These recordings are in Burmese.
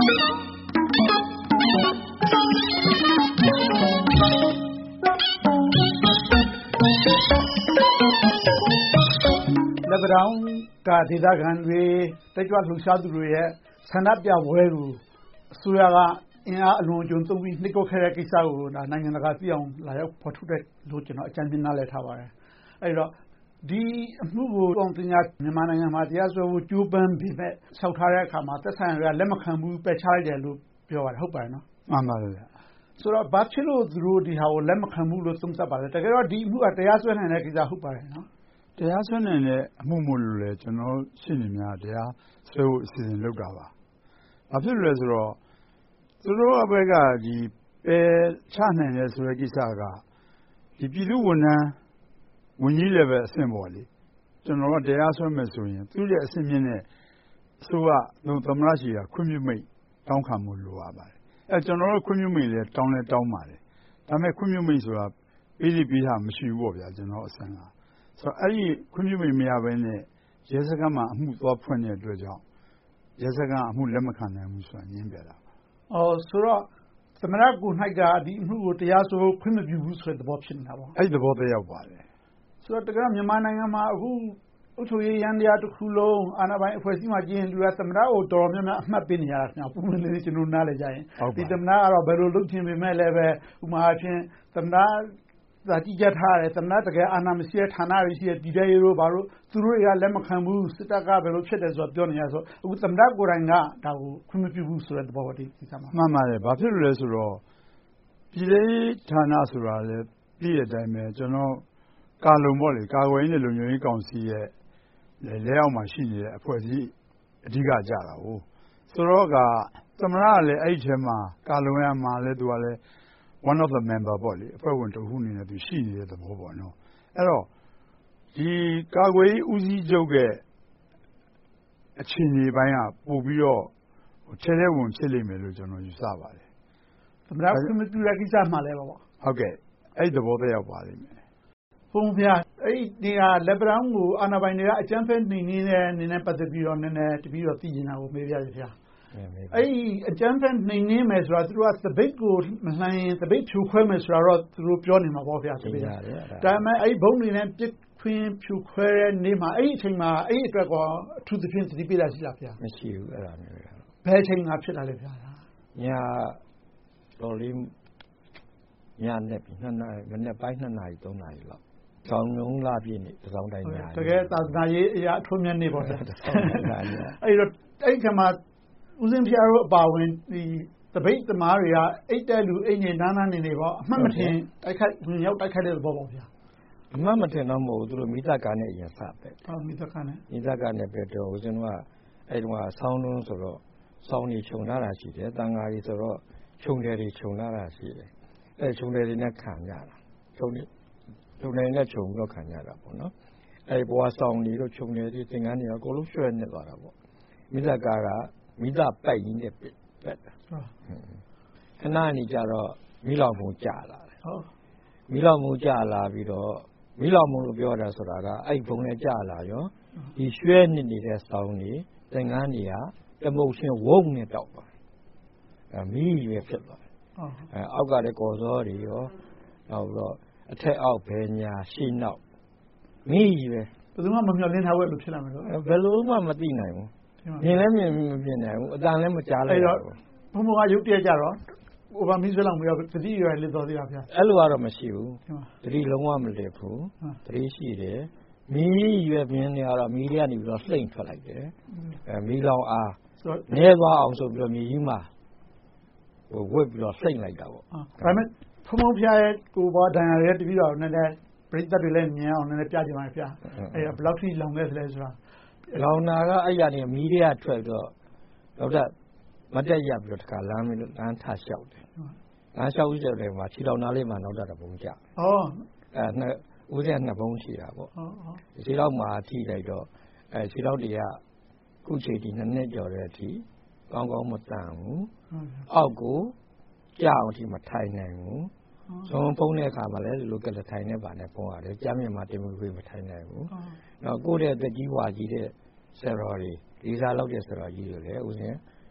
လက်ပံတောင်းကဒေသခံတွေတက်ကြွလှုပ်ရှားသူတွေရဲ့ဆန္ဒပြပွဲကိုအစိုးရကအင်အားအလွန်အကျွံသုံးပြီးနှိပ်ကွပ်ခဲ့တဲ့ကိစ္စကိုနိုင်ငံတကာသိအောင်လာရောက်ဖော်ထုတ်တယ်လို့ကျွန်တော်အကြမ်းဖျင်းနားလည်ထားပါတယ်။အဲဒီတော့ဒီအမှုကိုအောင်တင်ညာမြန်မာနိုင်ငံမှာတရားစွဲဖို့ကြိုးပမ်းပြီးမဲ့ဆောက်ထားတဲ့အခါမှာသက်ဆိုင်ရာလက်မခံဘူးပယ်ချလိုက်တယ်လို့ပြောပါတယ်ဟုတ်ပါတယ်နော်။မှန်ပါတယ်ဗျ။ဆိုတော့ဘာဖြစ်လို့သူတို့ဒီဟာကိုလက်မခံဘူးလို့သုံးသပ်ပါလဲ။တကယ်တော့ဒီအမှုကတရားစွဲနိုင်တဲ့ကိစ္စဟုတ်ပါတယ်နော်။တရားစွဲနိုင်တဲ့အမှုမို့လို့လေကျွန်တော်ရှင်းနေများတရားစွဲဖို့အစီအစဉ်လုပ်တာပါ။ဘာဖြစ်လို့လဲဆိုတော့သူတို့အဘက်ကဒီပယ်ချနိုင်တယ်ဆိုတဲ့ကိစ္စကဒီပြည်သူဝန်ထမ်းဝန်ကြီးလည်းပဲအဆင့်ပေါ်လေကျွန်တော်ကတရားစွဲမယ်ဆိုရင်သူ့ရဲ့အဆင့်မြင့်တဲ့အစိုးရသမ္မတရှိတာခွင့်ပြုမိန့်တောင်းခံမှုလိုရပါတယ်ကျွန်တော်တို့ခွင့်ပြုမိန့်လည်းတောင်းပါတယ်ဒါပေမဲ့ခွင့်ပြုမိန့်ဆိုတာပေးတာမရှိဘူးပေါ့ဗျာကျွန်တော်အဆင့်ကဆိုတော့အဲ့ဒီခွင့်ပြုမိန့်မရဘဲနဲ့ရဲစခန်းမှာအမှုသွားဖွင့်တဲ့အတွက်ကြောင့်ရဲစခန်းအမှုလက်မခံနိုင်ဘူးဆိုတာညင်းပြတာဆိုတော့သမ္မတကို၌ကဒီအမှုကိုတရားစွဲခွင့်မပြုဘူးဆိုတဲ့သဘောဖြစ်နေတာပေါ့အဲ့ဒီသဘောသက်ရောက်ပါတယ်ဆိုတော့တကယ်မြန်မာနိုင်ငံမှာအခုအုပ်ချုပ်ရေးရန်တရားတစ်ခုလုံးအာဏာပိုင်အဖွဲ့အစည်းမှာကျင်းလူကသမ္မတကိုတော်တော်များများအမှတ်ပေးနေရတာခင်ဗျာပုံမှန်လေးကျွန်တော်နားလည်ကြရင်ဒီသမ္မတကတော့ဘယ်လိုလုပ်ချင်ပေမဲ့လည်းပဲဥပမာအဖြစ်သမ္မတသာကြည့်ကြထားတယ်သမ္မတတကယ်အာဏာမရှိတဲ့ဌာနတွေရှိတဲ့ပြည်ထောင်ရေးတို့ဘာလို့သူတို့တွေကလက်မခံဘူးစစ်တပ်ကဘယ်လိုဖြစ်တယ်ဆိုတော့ပြောနေရဆိုအခုသမ္မတကိုယ်တိုင်ကဒါကိုခွင့်မပြုဘူးဆိုတဲ့သဘောတည်းဒီကမှာမှန်ပါတယ်ဘာဖြစ်လို့လဲဆိုတော့ပြည်ထောင်ရေးဌာနဆိုတာလေပြည်ရဲ့အတိုင်းပဲကျွန်တော်ကာလုံပေါ့လေကာကွယ်ရေးနဲ့လုံခြုံရေးကောင်စီရဲ့လက်အောက်မှာရှိနေတဲ့အဖွဲ့အစည်းအဓိကကြတာဟုတ်ဆိုတော့ကသမ္မတကလည်းအဲ့ဒီထဲမှာကာလုံရမှာလဲသူကလည်း one of the member ပေါ့လေအဖွဲ့ဝင်တစ်ခုအနေနဲ့သူရှိနေတဲ့သဘောပေါ့နော်အဲ့တော့ဒီကာကွယ်ရေးဦးစီးချုပ်ရဲ့အခြေအနေပိုင်းကပို့ပြီးတော့ထဲထဲဝင်ဖြစ်လိမ့်မယ်လို့ကျွန်တော်ယူဆပါတယ်သမ္မတခွင့်မပြုတဲ့ကိစ္စမှလည်းပေါ့ဟုတ်ကဲ့အဲ့ဒီသဘောသက်ရောက်ပါလိမ့်မယ်ဘုံဗျာအဲ့ဒီကလက်ပံကိုအာဏာပိုင်တွေကအကြမ်းဖက်နှိမ်နင်းတဲ့အနေနဲ့ပတ်သက်ပြီးတော့နည်းနည်းတပြီးတော့သိချင်တာကိုမေးပြရစေဗျာအဲ့ဒီအကြမ်းဖက်နှိမ်နင်းမယ်ဆိုတာသူတို့ကသပိတ်ကိုမလှမ်းရင်သပိတ်ဖြိုခွဲမယ်ဆိုတာတော့သူတို့ပြောနေမှာပေါ့ဗျာသပိတ်ဒါပေမဲ့အဲ့ဒီဘုံတွေနဲ့ပြစ်ခွင်းဖြိုခွဲတဲ့နေ့မှာအဲ့ဒီအချိန်မှာအဲ့ဒီအတွက်ကအထူးသဖြင့်သတိပေးတာရှိလားဗျာမရှိဘူးအဲ့ဒါမျိုးဘယ်အချိန်ကဖြစ်လာလဲဗျာညတော်လေးညနဲ့ပြီး2နာရီမနေ့ပိုင်း2နာရီ3နာရီလောက်ဆောင်းလုံးလာပြည့်နေတစောင်းတိုင်းညတကယ်သာသနာရေးအရာအထွတ်မြတ်နေပေါ့ဗျာအဲ့တော့အဲ့ဒီကမှာဦးစင်းဖျားတို့အပါဝင်ဒီတပိတ်သမားတွေကအိတ်တဲ့လူအိတ်နေနားနေပေါ့အမှတ်မထင်တိုက်ခိုက်ဝင်ရောက်တိုက်ခိုက်တဲ့သဘောပေါ့ဗျာအမှတ်မထင်တော့မဟုတ်ဘူးသူတို့မိသားကားနဲ့အရင်စပဲမိသားကားနဲ့ပဲတော့ဦးစင်းကအဲ့တုန်းကဆောင်းလုံးဆိုတော့ဆောင်းနေခြုံလာတာရှိတယ်တန်ဃာကြီးဆိုတော့ခြုံတယ်တွေခြုံလာတာရှိတယ်အဲ့ခြုံတယ်တွေနဲ့ခံကြတာခြုံတယ်နဲ့ခြုံပြီးတော့ခံကြတာပေါ့နော်အဲ့ဘွားဆောင်နေတော့ခြုံတယ်တွေသင်္ကန်းတွေအကုန်လုံးရွှဲနေသွားတာပေါ့မိသားကားကမိသားပိုက်ရင်းနဲ့ပက်တာခဏနေကြတော့မိလောင်မှုကြာလာတယ်မိလောင်မှုကြာလာပြီးတော့မိလောင်မှုလို့ပြောတာဆိုတာကအဲ့ဘုံနဲ့ကြာလာရောဒီရွှဲနေတဲ့ဆောင်းတွေသင်္ကန်းတွေကတမုတ်ချင်းဝုန်းနဲ့တောက်သွားတယ်မီးရွယ်ဖြစ်သွားတယ်အောက်ကလည်းကော်စောတွေရောနောက်တော့အထက်အောက်ဘယ်ညာရှေ့နောက်မီးရွယ်ဘယ်သူမှမမျှော်လင့်ထားဘူးလို့ဖြစ်လာမယ်လို့ဘယ်လိုမှမသိနိုင်ဘူးမြင်လည်းမမြင်နိုင်ဘူးအတန်လည်းမကြားလိုက်ဘူးဘုံကရုပ်တရက်ကြတော့ဟိုဗာမီးဆွဲလောက်ပြီးတော့တတိရွယ်လစ်တော်သေးတာဗျာအဲ့လိုကတော့မရှိဘူးတတိလုံးဝမလစ်ဘူးတတိရှိတယ်မီးရွယ်ပြင်းနေတော့မီးတွေကနေပြီးတော့လှိမ့်ထွက်လိုက်တယ်မီးလောင်အားနည်းသွားအောင်ဆိုပြီးတော့မြေကြီးမှာဝှက်ပြီးတော့လှိမ့်လိုက်တာပေါ့ဒါပေမဲ့ဖုံဖျားရဲ့ကိုဘောဒဏ်ရာရဲ့တပြီးတော့နည်းနည်းပြိတ္တတွေလည်းမြင်အောင်နည်းနည်းပြကြပါမယ်ဗျာအဲ့ဒါဘယ်လောက်ထိလောင်လဲဆိုလဲဆိုတာလောင်နာကအဲ့ရနေမီးတွေကထွက်တော့တော့မတက်ရပြီးတော့တခါလမ်းထလျှောက်တယ်လမ်းလျှောက်ပြီးတဲ့မှာခြေတော်နားလေးမှာနောက်တာဘုံကြဦးတဲ့နှစ်ဘုံရှိတာပေါ့ခြေတော်မှာထိလိုက်တော့ခြေတော်တွေကခုချိန်ဒီ2နှစ်ကျော်တဲ့အထိကောင်းကောင်းမတန်ဘူးအောက်ကိုကြောက်အထိမထိုင်နိုင်ဘူးဆုံးဖုံးတဲ့အခါမှာလည်းလိုကလထိုင်နေပါနဲ့ဖုံးရတယ်ကြားမြင်မှာတင်မွေးမထိုင်နိုင်ဘူးနောက်ကိုယ့်ရဲ့အသက်ကြီးဝါကြီးတဲ့ဆရာတော်တွေလေးစားလောက်တဲ့ဆရာတော်ကြီးတွေလည်းဦးစင်း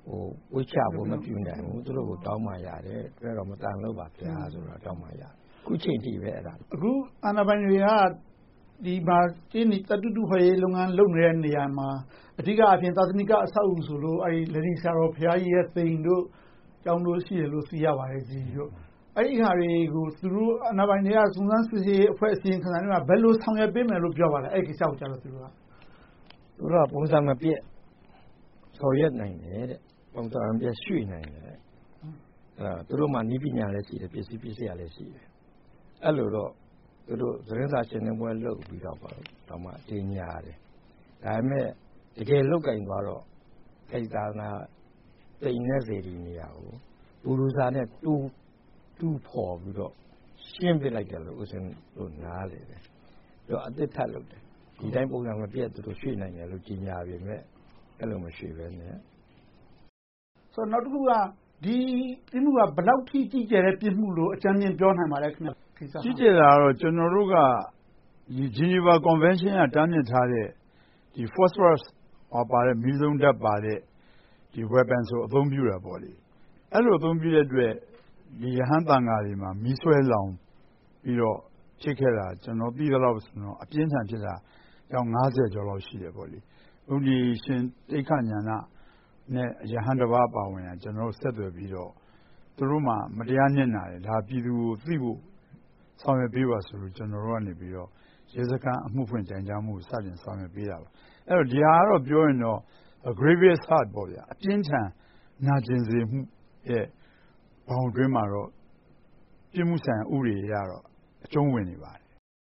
ဝိချဖို့မပြုနိုင်ဘူးသူတို့ကိုတောင်းမှရတယ်အဲ့တော့မတန်လို့ပါဗျာဆိုတော့တောင်းမှရတယ်ခုချိန်ထိပဲအဲ့ဒါအခုအာဏာပိုင်တွေကဒီမှာကျင်းတတူတူဖွဲ့ရေးလုပ်ငန်းလုပ်နေတဲ့နေရာမှာအဓိကအပြင်သာသနိကအဆောက်အဦဆိုလို့အဲဒီလရီဆရာတော်ဘုရားကြီးရဲ့သိမ်တို့ကျောင်းတို့ရှိတယ်လို့သိရပါတယ်ဒီတို့အဲ့ဒီဟာတွေကိုသူတို့အာဏာပိုင်တွေကစုံစမ်းစစ်ဆေးအဖွဲ့အစည်းခန့်တွေကဘယ်လိုဆောင်ရွက်ပေးမယ်လို့ပြောပါလဲအဲ့ဒီကိစ္စကိုကြားလို့သူတို့ကပုံစံမပြည့်ဆောင်ရွက်နိုင်တယ်တဲ့ပုံစံမပြည့်ရွှေ့နိုင်တယ်သူတို့မှနီးပညာလည်းရှိတယ်ပစ္စည်းရလည်းရှိတယ်အဲ့လိုတော့သူတို့သတင်းစာရှင်းလင်းပွဲလုပ်ပြီးတော့တော့မှတင်ညာတယ်ဒါပေမဲ့တကယ်လုတ်ကင်သွားတော့ခိတ်သာနာတိမ်နေစေဒီနေရာကိုဘူလူစာနဲ့တူးဖော်ပြီးတော့ရှင်းပြလိုက်တယ်လို့ဦးစင်းတို့နားလေတယ်တော့အသစ်ထပ်လုပ်တယ်ဒီတိုင်းပုံစံမပြည့်သူတို့ရွှေ့နိုင်တယ်လို့ကြီးညာပြီမဲ့အဲ့လိုမရွှေ့ပဲနဲ့ဆိုတော့နောက်တစ်ခုကဒီပြမှုကဘယ်လောက်ထိကြီးကျယ်တဲ့ပြမှုလို့အကြမ်းမြင်ပြောနိုင်ပါလဲခင်ဗျကြီးကျယ်တာတော့ကျွန်တော်တို့ကဒီ Geneva Convention ကတားမြစ်ထားတဲ့ဒီ phosphorus ပါတဲ့မီးစုံဓာတ်ပါတဲ့ဒီ weapon ဆိုအသုံးပြုတာပေါ့လေအဲ့လိုအသုံးပြုတဲ့အတွက်ဒီရဟန်းတန်ဃာတွေမှာမီးဆွဲလောင်ပြီးတော့ဖြစ်ခဲ့တာကျွန်တော်သိသလောက်ဆိုတော့အပြင်းထန်ဖြစ်တာကြောင်း90ကျော်လောက်ရှိတယ်ပေါ့လေဥဒီရှင်တိခညာနာနဲ့ရဟန်းတစ်ပါးပါဝင်တာကျွန်တော်ဆက်သွယ်ပြီးတော့သူတို့မှမတရားညှဉ်းတာတယ်ဒါပြည်သူကိုသိဖို့ဆောင်ရွက်ပေးပါဆိုလို့ကျွန်တော်တို့ကနေပြီးတော့ရဲစခန်းအမှုဖွင့်တိုင်ကြားမှုစတင်ဆောင်ရွက်ပေးတာပါအဲ့တော့ဒီဟာကတော့ပြောရင်တော့ grievous hurt ပေါ့ဗျာအပြင်းထန်နာကျင်စေမှုရဲ့ဘောင်တွင်းမှာတော့ပြစ်မှုဆိုင်ဥပဒေရတော့အကျုံးဝင်နေပါတယ်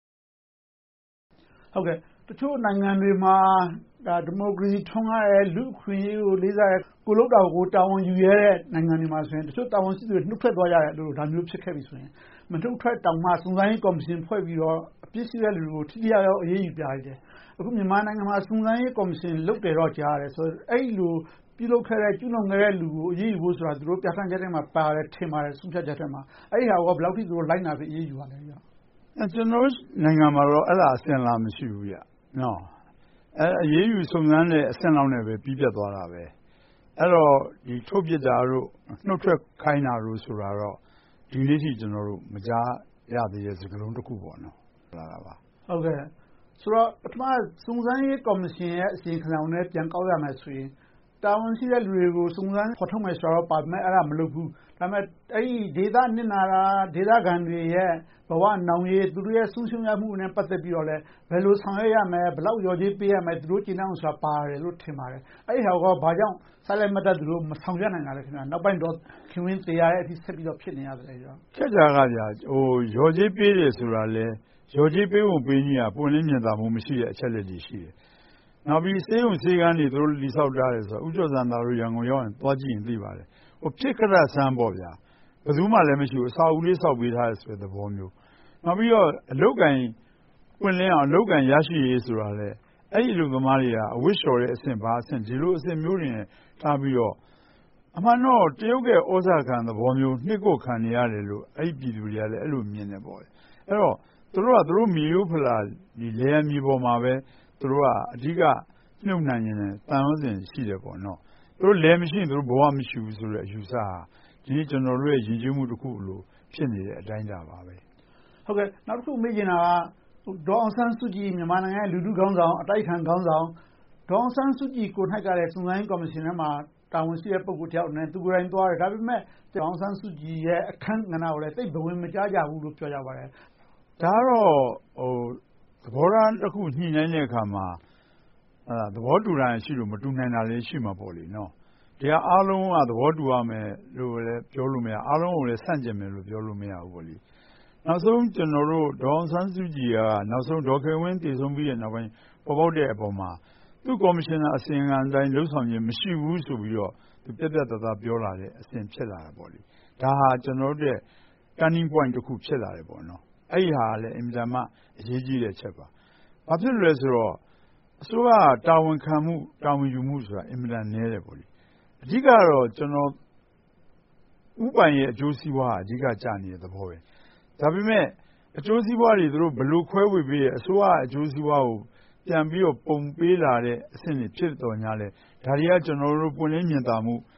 ဟုတ်ကဲ့တချို့နိုင်ငံတွေမှာဒီမိုကရေစီထွန်းကားတဲ့လူအခွင့်အရေးကိုလေးစားတဲ့ကိုလုတ်တော်ကိုတာဝန်ယူရတဲ့နိုင်ငံတွေမှာဆိုရင်တချို့တာဝန်ရှိသူတွေနှုတ်ထွက်သွားကြတယ်လို့ဒါမျိုးဖြစ်ခဲ့ပြီဆိုရင်မနှုတ်ထွက်တောင်မှစုံစမ်းရေးကော်မရှင်ဖွဲ့ပြီးတော့အပြစ်ရှိတဲ့လူတွေကိုထိထိရောက်ရောက်အရေးယူပြရတယ်အခုမြန်မာနိုင်ငံမှာစုံစမ်းရေးကော်မရှင်လုပ်တယ်တော့ကြားရတယ်ဆိုတော့အဲ့လိုပြုလုပ်ခဲ့တဲ့ကျူးလွန်ခဲ့တဲ့လူကိုအရေးယူဖို့ဆိုတာသူတို့ပြဋ္ဌာန်းချက်ထဲမှာပါတယ်ထင်ပါတယ်ဆုံးဖြတ်ချက်ထဲမှာအဲ့ဒီဟာကဘယ်လောက်ထိသူတို့လိုက်နာပြီးအရေးယူရလဲဗျကျွန်တော်နိုင်ငံမှာတော့အဲ့ဒါအစင်လာမရှိဘူးဗျနော်အရေးယူစုံစမ်းတဲ့အဆင့်လောက်နဲ့ပဲပြီးပြတ်သွားတာပဲအဲ့တော့ဒီထုတ်ပြစ်တာတို့နှုတ်ထွက်ခိုင်းတာတို့ဆိုတာတော့ဒီနေ့ထိကျွန်တော်တို့မကြားရသေးတဲ့စကားလုံးတစ်ခုပေါ့နော်လာတာပါဟုတ်ကဲ့ဆိုတော့ပထမစုံစမ်းရေးကော်မရှင်ရဲ့အစီရင်ခံစာနဲ့ပြန်ကောက်ရမယ်ဆိုရင်တာဝန်ရှိတဲ့လူတွေကိုစုံစမ်းဖော်ထုတ်မယ်ဆိုတော့ပါမယ်အဲ့ဒါမလုပ်ဘူးဒါပေမဲ့အဲ့ဒီဒေသနစ်နာတာဒေသခံတွေရဲ့ဘဝနောင်ရေးသူတို့ရဲ့ဆုံးရှုံးရမှုနဲ့ပတ်သက်ပြီးတော့လဲဘယ်လိုဆောင်ရွက်ရမလဲဘယ်လောက်ရော်ကြေးပေးရမလဲသူတို့ကျင့်အောင်ဆိုတာပါတယ်လို့ထင်ပါတယ်အဲ့ဒီဟာကဘာကြောင့်ဆက်လက်မတက်သူတို့မဆောင်ရွက်နိုင်တာလဲခင်ဗျာနောက်ပိုင်းတော့ခင်ဝင်းသေးရတဲ့အထိဆက်ပြီးတော့ဖြစ်နေရတယ်ကြောင့်ချက်ကြကဗျာရော်ကြေးပေးတယ်ဆိုတာလဲရော်ကြေးပေးဖို့ပေးကြီးကပွင့်လင်းမြင်သာမှုမရှိတဲ့အချက်လက်တွေရှိတယ်နောက်ပြီးစေုံစေကန်းတွေသူတို့လီဆောက်ထားတယ်ဆိုတော့ဥကျော်စံသားတို့ရန်ကုန်ရောက်ရင်သွားကြည့်ရင်သိပါတယ်ဖြစ်ခရဆန်းပေါ့ဗျာဘယ်သူမှလည်းမရှိဘူးအစာအုပ်လေးဆောက်ပေးထားတယ်ဆိုတဲ့သဘောမျိုးနောက်ပြီးတော့အလုတ်ကန်ပွင့်လင်းအောင်အလုတ်ကန်ရရှိရေးဆိုတာလေအဲ့ဒီလူသမားတွေကအဝိရှော်တဲ့အဆင့်ဘာအဆင့်ဒီလိုအဆင့်မျိုးတွေနဲ့ထားပြီးတော့အမှန်တော့တရုတ်ရဲ့ဩဇာခံသဘောမျိုးနှိကုတ်ခံနေရတယ်လို့အဲ့ဒီပြည်သူတွေကလည်းအဲ့လိုမြင်နေပေါ့အဲ့တော့သူတို့မြေရိုးဖလာဒီလေယာဉ်မြေပေါ်မှာပဲသူတို့ကအဓိကနှုတ်နိုင်ရင်တန်ရုံးစင်ရှိတယ်ပေါ့နော်သူတို့လဲမရှိရင်သူတို့ဘဝမရှိဘူးဆိုတဲ့အယူဆဟာဒီနေ့ကျွန်တော်တို့ရဲ့ရည်ကြည်မှုတစ်ခုလို့ဖြစ်နေတဲ့အတိုင်းဒါပါပဲဟုတ်ကဲ့နောက်တစ်ခုမေးချင်တာကဒေါ်အောင်ဆန်းစုကြည်မြန်မာနိုင်ငံရဲ့လူထုခေါင်းဆောင်အတိုက်ခံခေါင်းဆောင်ဒေါ်အောင်ဆန်းစုကြည်ကိုယ်၌ကလည်းစုံစမ်းရေးကော်မရှင်ထဲမှာတာဝန်ရှိတဲ့ပုဂ္ဂိုလ်တယောက်နဲ့သူကိုယ်တိုင်သွားတယ်ဒါပေမဲ့ဒေါ်အောင်ဆန်းစုကြည်ရဲ့အခမ်းကဏ္ဍကိုလည်းသိဘဝင်မကြားကြဘူးလို့ပြောကြပါတယ်ဒါတော့သဘောထားတစ်ခုညှိနှိုင်းတဲ့အခါမှာသဘောတူတာရှိလို့မတူနိုင်တာလည်းရှိမှာပေါ့လေနော်ဒီအားလုံးကသဘောတူရမယ်လို့လည်းပြောလို့မရအားလုံးကိုလည်းဆန့်ကျင်မယ်လို့ပြောလို့မရဘူးပေါ့လေနောက်ဆုံးကျွန်တော်တို့ဒေါ်အောင်ဆန်းစုကြည်ကနောက်ဆုံးဒေါ်ခင်ဝင်းတည်ဆုံးပြီးတဲ့နောက်ပိုင်းပေါ်ပေါက်တဲ့အပေါ်မှာသူ့ကော်မရှင်အစီရင်ခံတိုင်းလှုပ်ဆောင်ခြင်းမရှိဘူးဆိုပြီးတော့သူပြတ်ပြတ်သားသားပြောလာတဲ့အစဉ်ဖြစ်လာတာပေါ့လေဒါဟာကျွန်တော်တို့ရဲ့ turning point တစ်ခုဖြစ်လာတယ်ပေါ့နော်အဲ့ဒီဟာလည်းအင်မတန်မှအရေးကြီးတဲ့ချက်ပါဘာဖြစ်လို့လဲဆိုတော့အစိုးရတာဝန်ခံမှုတာဝန်ယူမှုဆိုတာအင်မတန်နည်းတယ်ပေါ့လေအဓိကတော့ကျွန်တော်ဥပိုင်ရဲ့အကျိုးစီးပွားအဓိကကြာနေတဲ့သဘောပဲဒါပေမဲ့အကျိုးစီးပွားတွေသူတို့ဘယ်လိုခွဲဝေပေးရအစိုးရအကျိုးစီးပွားကိုပြန်ပြီးတော့ပုံပေးလာတဲ့အဆင့်တွေဖြစ်တော်냐လဲဒါတွေကကျွန်တော်တို့ပွင့်လင်းမြင်သာမှု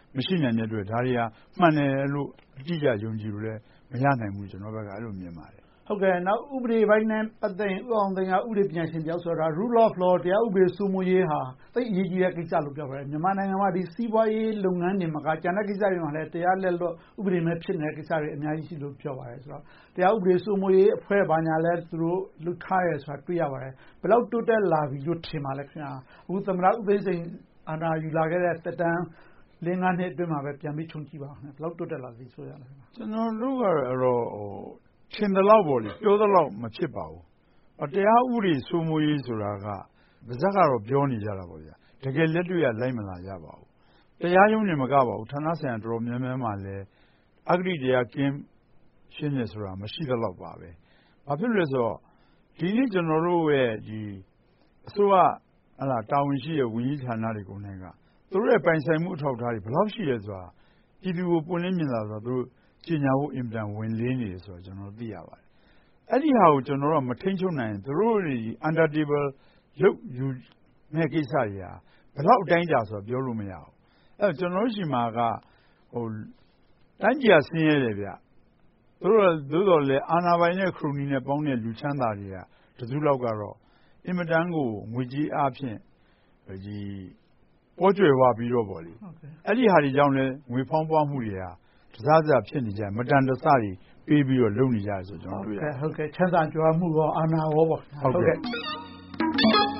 မရှိနိုင်တဲ့အတွက်ဒါတွေကမှန်တယ်လို့အတိအကျယုံကြည်လို့လည်းမရနိုင်ဘူးကျွန်တော်ဘက်ကအဲ့လိုမြင်ပါတယ်ဟုတ်ကဲ့နောက်ဥပဒေပိုင်းနဲ့ပတ်သက်ရင်ဦးအောင်သိန်းကဥပဒေပညာရှင်တယောက်ဆိုတာ rule of law တရားဥပဒေစိုးမိုးရေးဟာသိအရေးကြီးတဲ့ကိစ္စလို့ပြောပါတယ်မြန်မာနိုင်ငံမှာဒီစီးပွားရေးလုပ်ငန်းတွေမှာကျန်တဲ့ကိစ္စတွေမှာလည်းတရားလက်လွတ်ဥပဒေမဲ့ဖြစ်နေတဲ့ကိစ္စတွေအများကြီးရှိလို့ပြောပါတယ်ဆိုတော့တရားဥပဒေစိုးမိုးရေးအဖွဲ့ဘာညာလဲသူတို့လှုပ်ထားရဲဆိုတာတွေ့ရပါတယ်ဘယ်လောက်တိုးတက်လာပြီလို့ထင်ပါလဲခင်ဗျာအခုသမ္မတဦးသိန်းစိန်အာဏာယူလာခဲ့တဲ့တက်တန်း5 နှစ်အတွင်းမှာပဲပြန်ပြီးခြုံကြည့်ပါဦးဘယ်လောက်တိုးတက်လာပြီဆိုရလဲကျွန်တော်တို့ကတော့ထင်တယ်လို့ပေါ့လေပြောသလောက်မဖြစ်ပါဘူးတရားဥပဒေစိုးမိုးရေးဆိုတာကဗဇက်ကတော့ပြောနေကြတာပေါ့ဗျာတကယ်လက်တွေ့ကလိုက်မလာကြပါဘူးတရားရုံးနေမကပါဘူးဌာနဆိုင်ရာတော်တော်များများမှလည်းအဂတိတရားကင်းရှင်းနေဆိုတာမရှိသလောက်ပါပဲဘာဖြစ်လို့လဲဆိုတော့ဒီနေ့ကျွန်တော်တို့ရဲ့ဒီအစိုးရတာဝန်ရှိတဲ့ဝန်ကြီးဌာနတွေကိုနိုင်ကသူတို့ရဲ့ပိုင်ဆိုင်မှုအထောက်အထားတွေဘယ်လောက်ရှိလဲဆိုတာပြည်သူကိုပွင့်လင်းမြင်သာဆိုတာသူတို့ကျညာဖို့အင်ပြန်ဝင်လင်းနေတယ်ဆိုတော့ကျွန်တော်သိရပါတယ်အဲ့ဒီဟာကိုကျွန်တော်တို့မထိန်းချုပ်နိုင်သူတို့တွေ under table လုတ်ယူမဲ့ကိစ္စတွေဟာဘယ်လောက်အတိုင်းကြာဆိုတော့ပြောလို့မရဘူးအဲ့ကျွန်တော်တို့ရှိမှာကတိုင်းပြည်ဆင်းရဲတယ်ဗျသူတို့တော်လည်းအာဏာပိုင်နဲ့ခရိုနီနဲ့ပေါင်းတဲ့လူချမ်းသာတွေကတစုလောက်ကတော့အင်မတန်ကိုငွေကြီးအားဖြင့်ဒီပေါ်ကျွယ်ဝပြီးတော့ပေါ့လေအဲ့ဒီဟာတွေကြောင့်လည်းငွေဖောင်းပွားမှုတွေဟာတစားစားဖြစ်နေကြမတန်တဆတွေပေးပြီးတော့လုပ်နေကြတယ်ဆိုကျွန်တော်တွေ့ရတယ်ဟုတ်ကဲ့ချမ်းသာကြွားမှုရောအာဏာရောပေါ့ဟုတ်ကဲ့